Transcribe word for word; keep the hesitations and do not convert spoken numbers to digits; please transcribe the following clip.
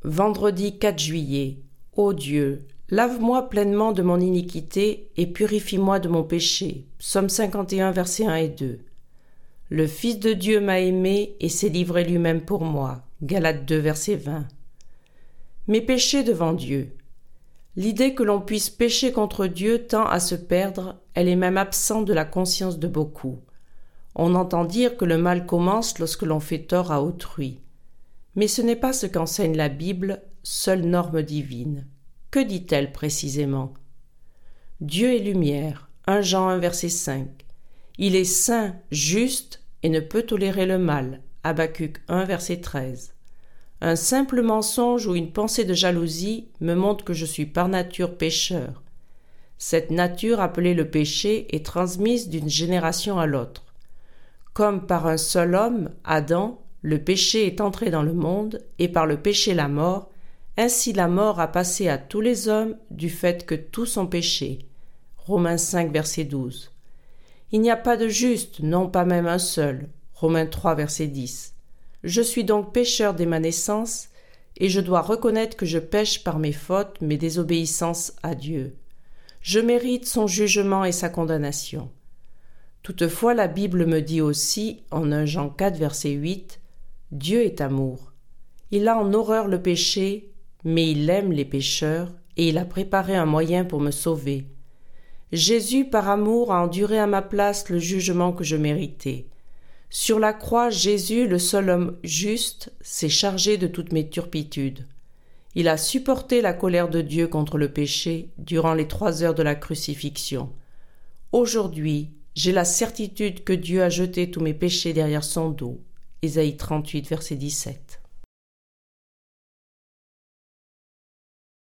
Vendredi quatre juillet. Ô Dieu, lave-moi pleinement de mon iniquité et purifie-moi de mon péché. Psaume cinquante et un, versets un et deux. Le Fils de Dieu m'a aimé et s'est livré lui-même pour moi. Galates deux, verset vingt. Mes péchés devant Dieu. L'idée que l'on puisse pécher contre Dieu tend à se perdre, elle est même absente de la conscience de beaucoup. On entend dire que le mal commence lorsque l'on fait tort à autrui. Mais ce n'est pas ce qu'enseigne la Bible, seule norme divine. Que dit-elle précisément? Dieu est lumière, premier Jean un, verset cinq. Il est saint, juste et ne peut tolérer le mal, Habacuc un, verset treize. Un simple mensonge ou une pensée de jalousie me montre que je suis par nature pécheur. Cette nature appelée le péché est transmise d'une génération à l'autre. Comme par un seul homme, Adam, le péché est entré dans le monde, et par le péché la mort, ainsi la mort a passé à tous les hommes du fait que tous ont péché. Romains cinq, verset douze. Il n'y a pas de juste, non pas même un seul. Romains trois, verset dix. Je suis donc pécheur dès ma naissance, et je dois reconnaître que je pêche par mes fautes, mes désobéissances à Dieu. Je mérite son jugement et sa condamnation. Toutefois, la Bible me dit aussi, en premier Jean quatre, verset huit, « Dieu est amour. Il a en horreur le péché, mais il aime les pécheurs, et il a préparé un moyen pour me sauver. Jésus, par amour, a enduré à ma place le jugement que je méritais. Sur la croix, Jésus, le seul homme juste, s'est chargé de toutes mes turpitudes. Il a supporté la colère de Dieu contre le péché durant les trois heures de la crucifixion. Aujourd'hui, j'ai la certitude que Dieu a jeté tous mes péchés derrière son dos. Ésaïe trente-huit, verset dix-sept.